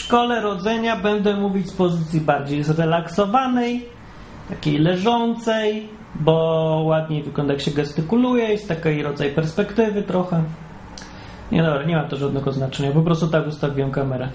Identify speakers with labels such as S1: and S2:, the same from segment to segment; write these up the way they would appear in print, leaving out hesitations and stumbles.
S1: szkole rodzenia będę mówić z pozycji bardziej zrelaksowanej, takiej leżącej, bo ładniej wygląda, jak się gestykuluje, jest taki rodzaj perspektywy trochę. Nie, dobra, nie ma to żadnego znaczenia, po prostu tak ustawiłem kamerę.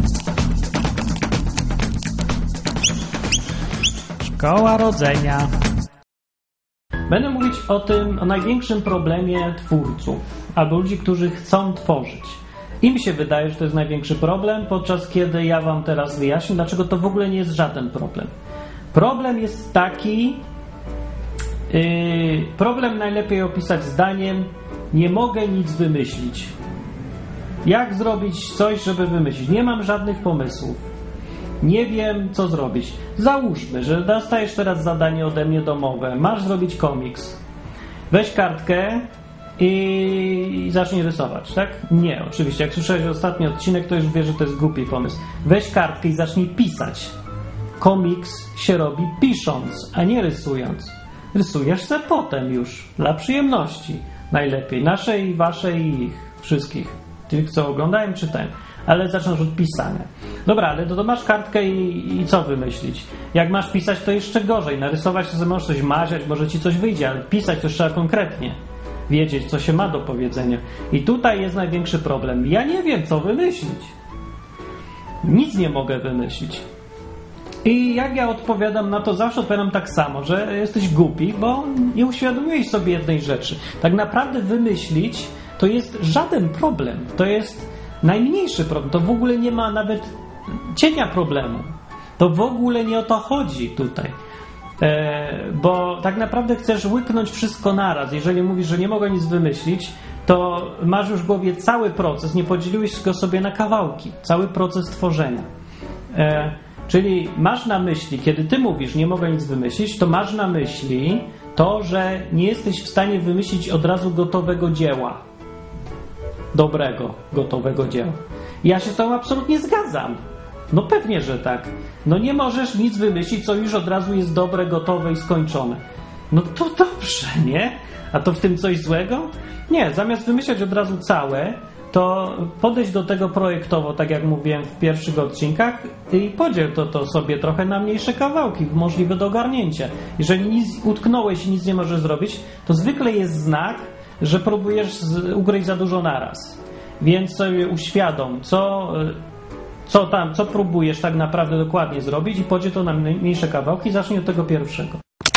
S1: Szkoła rodzenia. Będę mówić o największym problemie twórców, albo ludzi, którzy chcą tworzyć. Im się wydaje, że to jest największy problem, podczas kiedy ja wam teraz wyjaśnię, dlaczego to w ogóle nie jest żaden problem. Problem jest taki, problem najlepiej opisać zdaniem: nie mogę nic wymyślić. Jak zrobić coś, żeby wymyślić? Nie mam żadnych pomysłów. Nie wiem, co zrobić. Załóżmy, że dostajesz teraz zadanie ode mnie domowe. Masz zrobić komiks. Weź kartkę i zacznij rysować, tak? Nie, oczywiście. Jak słyszałeś ostatni odcinek, to już wiesz, że to jest głupi pomysł. Weź kartkę i zacznij pisać. Komiks się robi pisząc, a nie rysując. Rysujesz se potem już, dla przyjemności. Najlepiej. Naszej, waszej i ich. Wszystkich. Tych, co oglądają, czytają. Ale zaczynasz od pisania. Dobra, ale to masz kartkę i co wymyślić? Jak masz pisać, to jeszcze gorzej. Narysować to możesz coś maziać, może ci coś wyjdzie, ale pisać to trzeba konkretnie wiedzieć, co się ma do powiedzenia. I tutaj jest największy problem. Ja nie wiem, co wymyślić. Nic nie mogę wymyślić. I jak ja odpowiadam na to, zawsze odpowiadam tak samo, że jesteś głupi, bo nie uświadomiłeś sobie jednej rzeczy. Tak naprawdę wymyślić to jest żaden problem. To jest najmniejszy problem. To w ogóle nie ma nawet cienia problemu. To w ogóle nie o to chodzi tutaj. Bo tak naprawdę chcesz łyknąć wszystko naraz. Jeżeli mówisz, że nie mogę nic wymyślić, to masz już w głowie cały proces. Nie podzieliłeś go sobie na kawałki. Cały proces tworzenia. Czyli masz na myśli, kiedy ty mówisz, nie mogę nic wymyślić, to masz na myśli to, że nie jesteś w stanie wymyślić od razu gotowego dzieła. Dobrego, gotowego dzieła. Ja się z tobą absolutnie zgadzam. No pewnie, że tak. No nie możesz nic wymyślić, co już od razu jest dobre, gotowe i skończone. No to dobrze, nie? A to w tym coś złego? Nie, zamiast wymyślać od razu całe, to podejść do tego projektowo, tak jak mówiłem w pierwszych odcinkach, i podziel to sobie trochę na mniejsze kawałki, możliwe do ogarnięcia. Jeżeli nic utknąłeś i nic nie możesz zrobić, to zwykle jest znak, że próbujesz ugryźć za dużo naraz. Więc sobie uświadom, co próbujesz tak naprawdę dokładnie zrobić i podziel to na mniejsze kawałki i zacznij od tego pierwszego.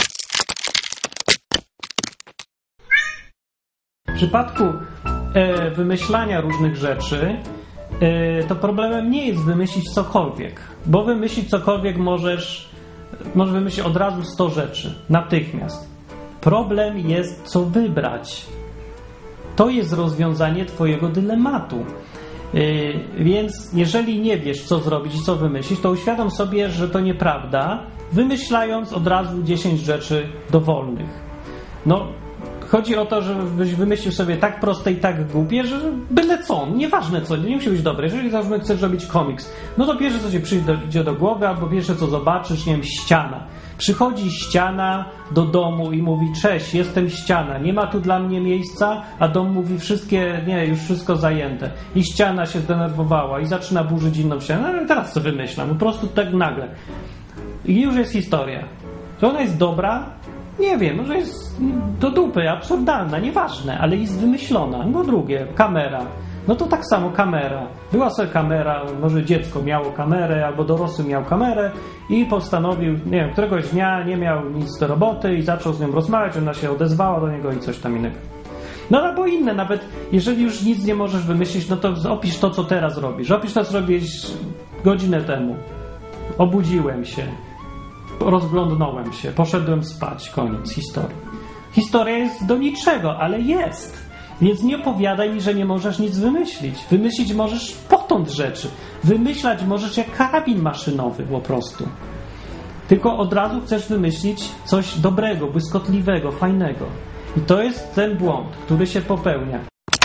S1: W przypadku wymyślania różnych rzeczy to problemem nie jest wymyślić cokolwiek, bo wymyślić cokolwiek możesz wymyślić od razu 100 rzeczy, natychmiast. Problem jest, co wybrać. To jest rozwiązanie twojego dylematu. Więc jeżeli nie wiesz, co zrobić i co wymyślić, to uświadom sobie, że to nieprawda, wymyślając od razu 10 rzeczy dowolnych. No, chodzi o to, żebyś wymyślił sobie tak proste i tak głupie, że byle co, nieważne co, nie musi być dobre. Jeżeli chcesz robić komiks, no to pierwsze, co ci przyjdzie do głowy, albo pierwsze, co zobaczysz, nie wiem, ściana. Przychodzi ściana do domu i mówi: cześć, jestem ściana, nie ma tu dla mnie miejsca, a dom mówi: już wszystko zajęte. I ściana się zdenerwowała i zaczyna burzyć inną ścianę. No, teraz co wymyślam? Po prostu tak nagle. I już jest historia. Czy ona jest dobra? Nie wiem, może jest do dupy, absurdalna, nieważne, ale jest wymyślona. No drugie, kamera. No to tak samo kamera. Była sobie kamera, może dziecko miało kamerę, albo dorosły miał kamerę i postanowił, nie wiem, któregoś dnia nie miał nic do roboty i zaczął z nią rozmawiać, ona się odezwała do niego i coś tam innego. No albo inne, nawet jeżeli już nic nie możesz wymyślić, no to opisz to, co teraz robisz. Opisz to, co robisz godzinę temu. Obudziłem się. Rozglądnąłem się, poszedłem spać, koniec historii. Historia jest do niczego, ale jest. Więc nie opowiadaj mi, że nie możesz nic wymyślić. Wymyślić możesz potąd rzeczy. Wymyślać możesz jak karabin maszynowy po prostu. Tylko od razu chcesz wymyślić coś dobrego, błyskotliwego, fajnego. I to jest ten błąd, który się popełnia.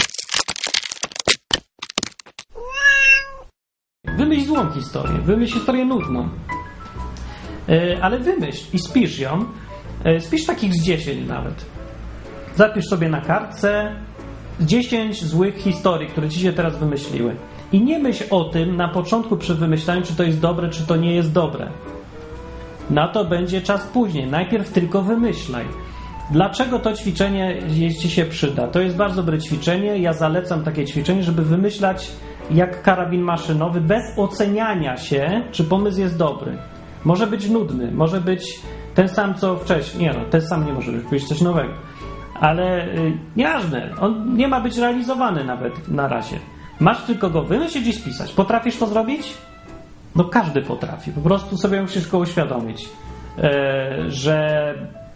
S1: Wymyśl złą historię, wymyśl historię nudną. Ale wymyśl i spisz ją. Spisz takich z 10 nawet. Zapisz sobie na kartce 10 złych historii, które ci się teraz wymyśliły. I nie myśl o tym na początku przy wymyślaniu, czy to jest dobre, czy to nie jest dobre. Na to będzie czas później. Najpierw tylko wymyślaj. Dlaczego to ćwiczenie Ci się przyda? To jest bardzo dobre ćwiczenie. Ja zalecam takie ćwiczenie, żeby wymyślać jak karabin maszynowy, bez oceniania się, czy pomysł jest dobry. Może być nudny, może być ten sam, co wcześniej. Nie no, ten sam nie może być coś nowego. Ale nieważne, on nie ma być realizowany nawet na razie. Masz tylko go wymyślić i spisać. Potrafisz to zrobić? No każdy potrafi. Po prostu sobie musisz go uświadomić, że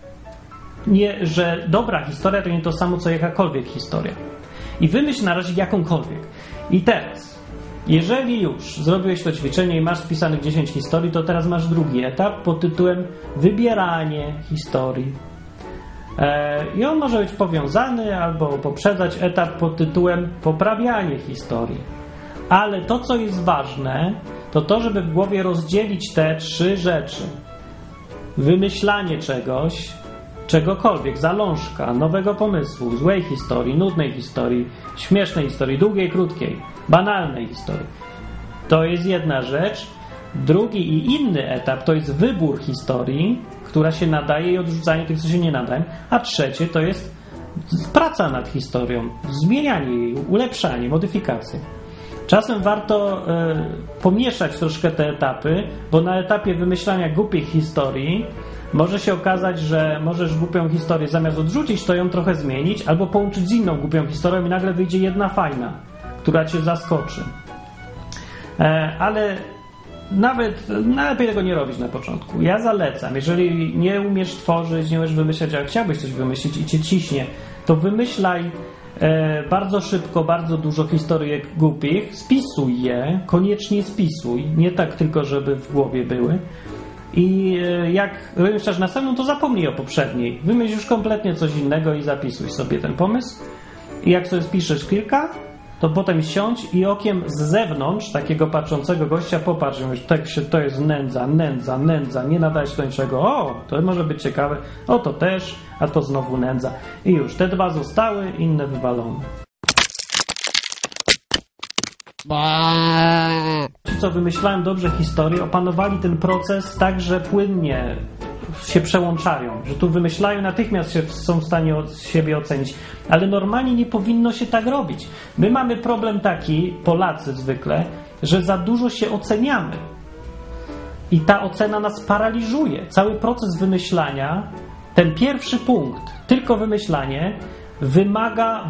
S1: dobra historia to nie to samo, co jakakolwiek historia. I wymyśl na razie jakąkolwiek. I teraz, jeżeli już zrobiłeś to ćwiczenie i masz spisanych 10 historii, to teraz masz drugi etap pod tytułem wybieranie historii. I on może być powiązany albo poprzedzać etap pod tytułem poprawianie historii. Ale to, co jest ważne, to to, żeby w głowie rozdzielić te 3 rzeczy. Wymyślanie czegoś, czegokolwiek, zalążka, nowego pomysłu, złej historii, nudnej historii, śmiesznej historii, długiej, krótkiej, banalnej historii. To jest jedna rzecz. Drugi i inny etap to jest wybór historii, która się nadaje i odrzucanie tych, co się nie nadają. A trzecie to jest praca nad historią, zmienianie jej, ulepszanie, modyfikacje. Czasem warto pomieszać troszkę te etapy, bo na etapie wymyślania głupich historii może się okazać, że możesz głupią historię zamiast odrzucić, to ją trochę zmienić, albo połączyć z inną głupią historią i nagle wyjdzie jedna fajna, która cię zaskoczy. Ale nawet najlepiej tego nie robić na początku. Ja zalecam, jeżeli nie umiesz tworzyć, nie umiesz wymyślać, ale chciałbyś coś wymyślić i cię ciśnie, to wymyślaj bardzo szybko, bardzo dużo historyjek głupich, spisuj je, koniecznie spisuj, nie tak tylko, żeby w głowie były. I jak wymyślasz następną, to zapomnij o poprzedniej. Wymyśl już kompletnie coś innego i zapisuj sobie ten pomysł. I jak sobie spiszesz kilka, to potem siądź i okiem z zewnątrz takiego patrzącego gościa popatrz, że to jest nędza, nie nadaje się do niczego. O, to może być ciekawe. O, to też, a to znowu nędza. I już, te 2 zostały, inne wywalone. Ci, co wymyślają dobrze historię, opanowali ten proces tak, że płynnie się przełączają, że tu wymyślają, natychmiast są w stanie siebie ocenić, ale normalnie nie powinno się tak robić. My mamy problem taki, Polacy zwykle, że za dużo się oceniamy i ta ocena nas paraliżuje. Cały proces wymyślania, ten pierwszy punkt, tylko wymyślanie, wymaga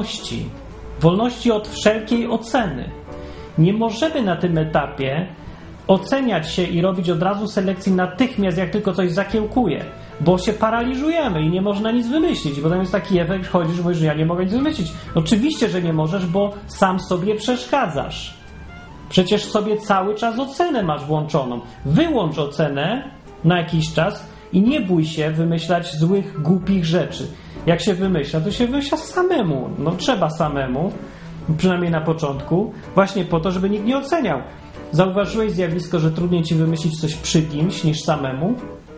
S1: wolności od wszelkiej oceny. Nie możemy na tym etapie oceniać się i robić od razu selekcji natychmiast, jak tylko coś zakiełkuje, bo się paraliżujemy i nie można nic wymyślić. I potem jest taki efekt, chodzisz i mówisz, że ja nie mogę nic wymyślić. Oczywiście, że nie możesz, bo sam sobie przeszkadzasz. Przecież sobie cały czas ocenę masz włączoną. Wyłącz ocenę na jakiś czas i nie bój się wymyślać złych, głupich rzeczy. Jak się wymyśla, to się wymyśla samemu. No trzeba samemu, przynajmniej na początku, właśnie po to, żeby nikt nie oceniał. Zauważyłeś zjawisko, że trudniej ci wymyślić coś przy kimś niż samemu?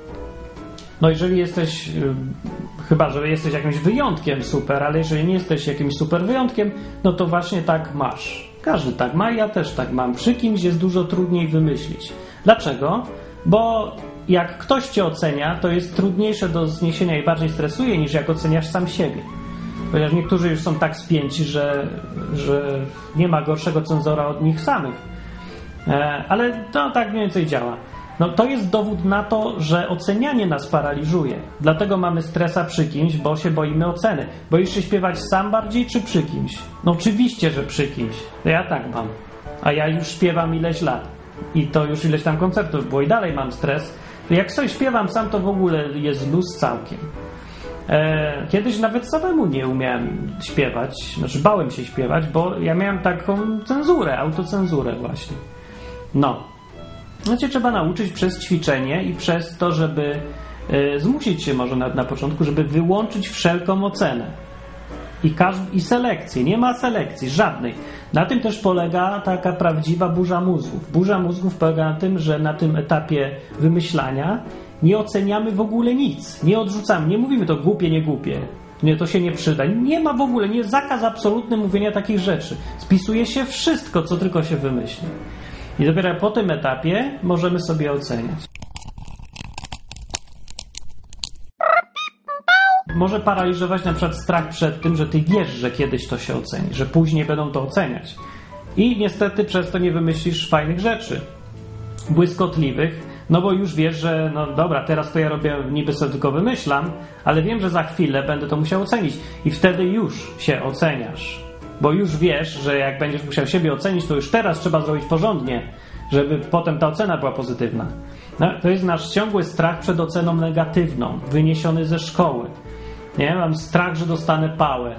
S1: No jeżeli jesteś, chyba że jesteś jakimś wyjątkiem super, ale jeżeli nie jesteś jakimś super wyjątkiem, no to właśnie tak masz. Każdy tak ma, ja też tak mam. Przy kimś jest dużo trudniej wymyślić. Dlaczego? Bo jak ktoś cię ocenia, to jest trudniejsze do zniesienia i bardziej stresuje, niż jak oceniasz sam siebie. Ponieważ niektórzy już są tak spięci, że nie ma gorszego cenzora od nich samych. Ale to tak mniej więcej działa. No to jest dowód na to, że ocenianie nas paraliżuje. Dlatego mamy stresa przy kimś, bo się boimy oceny. Boisz się śpiewać sam bardziej, czy przy kimś? No oczywiście, że przy kimś. To ja tak mam. A ja już śpiewam ileś lat. I to już ileś tam koncertów było i dalej mam stres. Jak coś śpiewam sam, to w ogóle jest luz całkiem. Kiedyś nawet samemu nie umiałem śpiewać. Znaczy bałem się śpiewać, bo ja miałem taką cenzurę, autocenzurę właśnie. No. Znaczy trzeba nauczyć przez ćwiczenie i przez to, żeby zmusić się może na początku, żeby wyłączyć wszelką ocenę. I selekcję. Nie ma selekcji, żadnej. Na tym też polega taka prawdziwa burza mózgów. Burza mózgów polega na tym, że na tym etapie wymyślania nie oceniamy w ogóle nic. Nie odrzucamy. Nie mówimy to głupie, nie głupie. Nie, to się nie przyda. Nie ma w ogóle, nie zakaz absolutny mówienia takich rzeczy. Spisuje się wszystko, co tylko się wymyśli. I dopiero po tym etapie możemy sobie oceniać. Może paraliżować na przykład strach przed tym, że ty wiesz, że kiedyś to się oceni, że później będą to oceniać. I niestety przez to nie wymyślisz fajnych rzeczy, błyskotliwych, no bo już wiesz, że no dobra, teraz to ja robię, niby sobie tylko wymyślam, ale wiem, że za chwilę będę to musiał ocenić i wtedy już się oceniasz, bo już wiesz, że jak będziesz musiał siebie ocenić, to już teraz trzeba zrobić porządnie, żeby potem ta ocena była pozytywna. No, to jest nasz ciągły strach przed oceną negatywną, wyniesiony ze szkoły. Nie, mam strach, że dostanę pałę.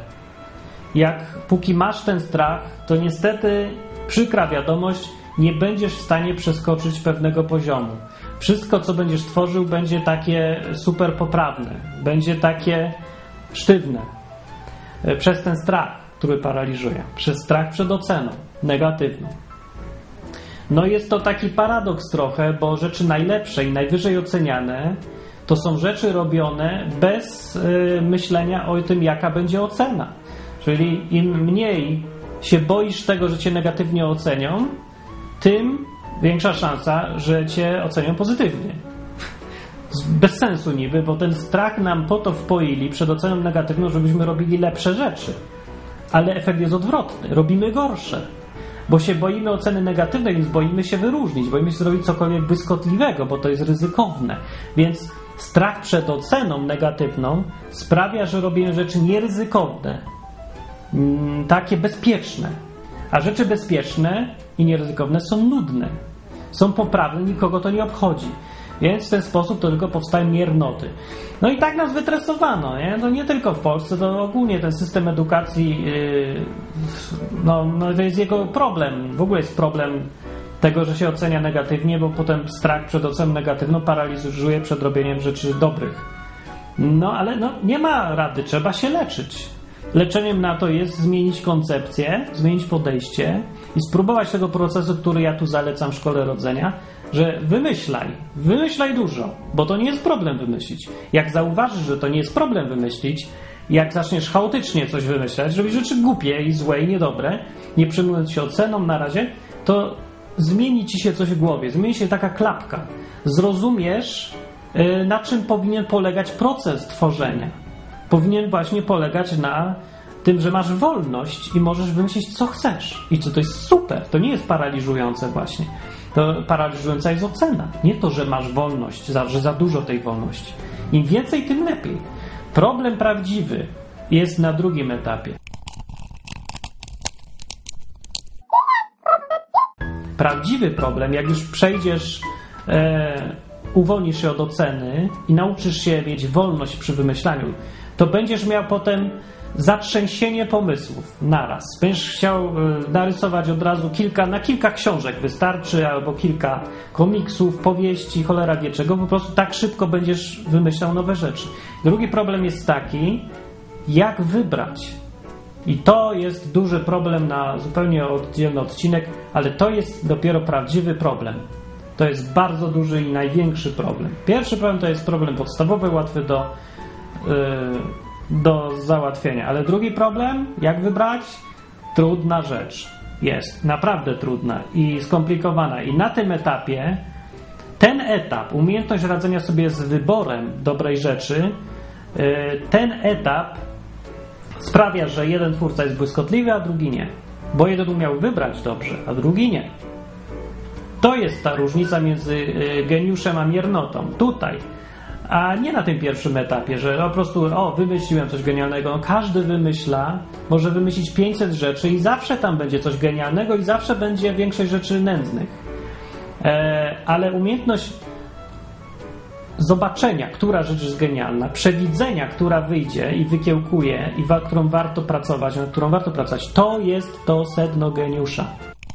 S1: Póki masz ten strach, to niestety przykra wiadomość, nie będziesz w stanie przeskoczyć pewnego poziomu. Wszystko, co będziesz tworzył, będzie takie super poprawne, będzie takie sztywne. Przez ten strach, który paraliżuje, przez strach przed oceną negatywną. No jest to taki paradoks trochę, bo rzeczy najlepsze i najwyżej oceniane to są rzeczy robione bez myślenia o tym, jaka będzie ocena. Czyli im mniej się boisz tego, że cię negatywnie ocenią, tym większa szansa, że cię ocenią pozytywnie. Bez sensu niby, bo ten strach nam po to wpoili przed oceną negatywną, żebyśmy robili lepsze rzeczy. Ale efekt jest odwrotny. Robimy gorsze. Bo się boimy oceny negatywnej, więc boimy się wyróżnić. Boimy się zrobić cokolwiek błyskotliwego, bo to jest ryzykowne. Więc strach przed oceną negatywną sprawia, że robimy rzeczy nieryzykowne. Takie bezpieczne. A rzeczy bezpieczne i nieryzykowne są nudne. Są poprawne, nikogo to nie obchodzi. Więc w ten sposób to tylko powstają miernoty. No i tak nas wytresowano, nie? To nie tylko w Polsce, to ogólnie ten system edukacji, no to jest jego problem. W ogóle jest problem tego, że się ocenia negatywnie, bo potem strach przed oceną negatywną paraliżuje przed robieniem rzeczy dobrych. No ale nie ma rady, trzeba się leczyć. Leczeniem na to jest zmienić koncepcję, zmienić podejście i spróbować tego procesu, który ja tu zalecam w Szkole Rodzenia, że wymyślaj dużo, bo to nie jest problem wymyślić. Jak zauważysz, że to nie jest problem wymyślić, jak zaczniesz chaotycznie coś wymyślać, robić rzeczy głupie i złe i niedobre, nie przejmując się oceną na razie, to zmieni ci się coś w głowie, zmieni się taka klapka. Zrozumiesz, na czym powinien polegać proces tworzenia. Powinien właśnie polegać na tym, że masz wolność i możesz wymyślić, co chcesz. I to jest super. To nie jest paraliżujące właśnie. To paraliżująca jest ocena. Nie to, że masz wolność, że za dużo tej wolności. Im więcej, tym lepiej. Problem prawdziwy jest na drugim etapie. Prawdziwy problem, jak już przejdziesz, uwolnisz się od oceny i nauczysz się mieć wolność przy wymyślaniu, to będziesz miał potem zatrzęsienie pomysłów naraz. Będziesz chciał narysować od razu kilka książek wystarczy, albo kilka komiksów, powieści, cholera wie czego, po prostu tak szybko będziesz wymyślał nowe rzeczy. Drugi problem jest taki, jak wybrać. I to jest duży problem na zupełnie oddzielny odcinek, ale to jest dopiero prawdziwy problem. To jest bardzo duży i największy problem. Pierwszy problem to jest problem podstawowy, łatwy do załatwienia. Ale drugi problem, jak wybrać? Trudna rzecz. Jest naprawdę trudna i skomplikowana. I na tym etapie, ten etap, umiejętność radzenia sobie z wyborem dobrej rzeczy, ten etap sprawia, że jeden twórca jest błyskotliwy, a drugi nie. Bo jeden umiał wybrać dobrze, a drugi nie. To jest ta różnica między geniuszem a miernotą. Tutaj. A nie na tym pierwszym etapie, że po prostu wymyśliłem coś genialnego. Każdy wymyśla, może wymyślić 500 rzeczy i zawsze tam będzie coś genialnego i zawsze będzie większość rzeczy nędznych. Ale umiejętność zobaczenia, która rzecz jest genialna, przewidzenia, która wyjdzie i wykiełkuje i nad którą warto pracować, to jest to sedno geniusza.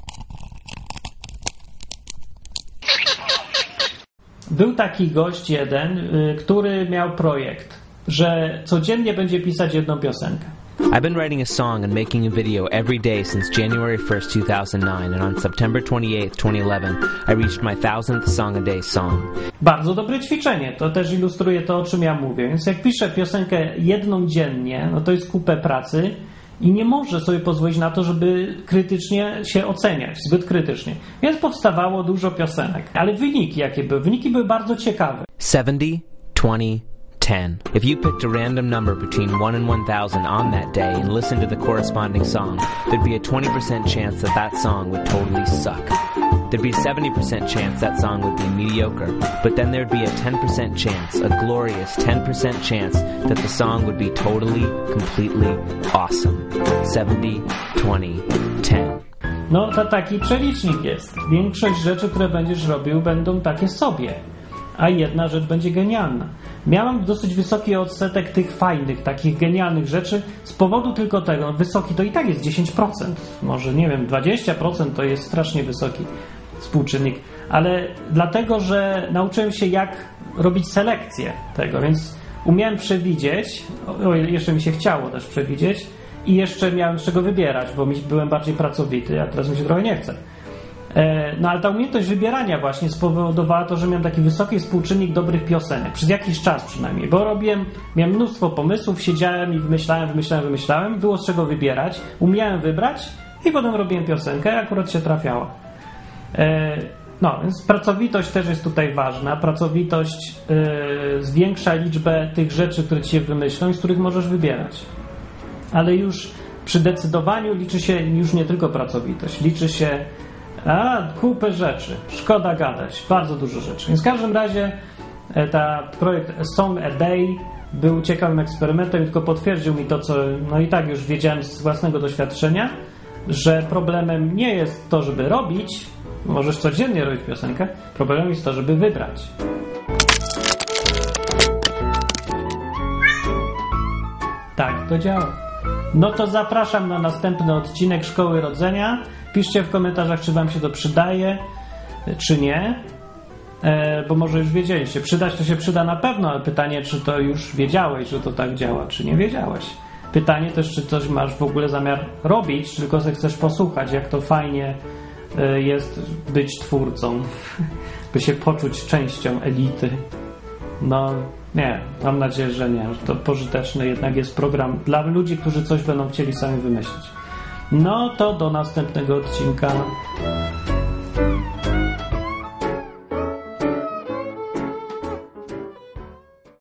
S1: Był taki gość jeden, który miał projekt, że codziennie będzie pisać jedną piosenkę.
S2: I've been writing a song and making a video every day since January 1st, 2009, and on September 28th, 2011, I reached my 1000th Song a Day song.
S1: Bardzo dobre ćwiczenie, to też ilustruje to, o czym ja mówię. Więc jak piszę piosenkę jedną dziennie, no to jest kupę pracy i nie może sobie pozwolić na to, żeby krytycznie się oceniać, zbyt krytycznie. Więc powstawało dużo piosenek. Ale wyniki jakie były? Wyniki były bardzo ciekawe.
S2: 70, 20, 10. If you picked a random number between 1 and 1000 on that day and listened to the corresponding song, there'd be a 20% chance that that song would totally suck. There'd be a 70% chance that song would be mediocre, but then there'd be a 10% chance, a glorious 10% chance, that the song would be totally, completely awesome. 70, 20, 10.
S1: No to taki przelicznik jest. Większość rzeczy, które będziesz robił, będą takie sobie, a jedna rzecz będzie genialna. Miałem dosyć wysoki odsetek tych fajnych, takich genialnych rzeczy z powodu tylko tego, wysoki to i tak jest 10%, może nie wiem, 20% to jest strasznie wysoki współczynnik, ale dlatego, że nauczyłem się jak robić selekcję tego, więc umiałem przewidzieć, jeszcze mi się chciało też przewidzieć i jeszcze miałem z czego wybierać, bo byłem bardziej pracowity, a teraz mi się trochę nie chce. No ale ta umiejętność wybierania właśnie spowodowała to, że miałem taki wysoki współczynnik dobrych piosenek, przez jakiś czas przynajmniej, bo miałem mnóstwo pomysłów, siedziałem i wymyślałem, było z czego wybierać, umiałem wybrać i potem robiłem piosenkę, akurat się trafiała. No, więc pracowitość też jest tutaj ważna. Pracowitość zwiększa liczbę tych rzeczy, które ci się wymyślą i z których możesz wybierać. Ale już przy decydowaniu liczy się już nie tylko pracowitość, liczy się kupę rzeczy. Szkoda gadać. Bardzo dużo rzeczy. Więc w każdym razie projekt Song a Day był ciekawym eksperymentem i tylko potwierdził mi to, co no i tak już wiedziałem z własnego doświadczenia, że problemem nie jest to, żeby robić, możesz codziennie robić piosenkę, problemem jest to, żeby wybrać. Tak to działa. No to zapraszam na następny odcinek Szkoły Rodzenia. Piszcie w komentarzach, czy wam się to przydaje, czy nie, bo może już wiedzieliście. Przydać to się przyda na pewno, ale pytanie, czy to już wiedziałeś, że to tak działa, czy nie wiedziałeś. Pytanie też, czy coś masz w ogóle zamiar robić, czy tylko chcesz posłuchać, jak to fajnie jest być twórcą, by się poczuć częścią elity. No nie, mam nadzieję, że nie. Że to pożyteczny jednak jest program dla ludzi, którzy coś będą chcieli sami wymyślić. No to do następnego odcinka.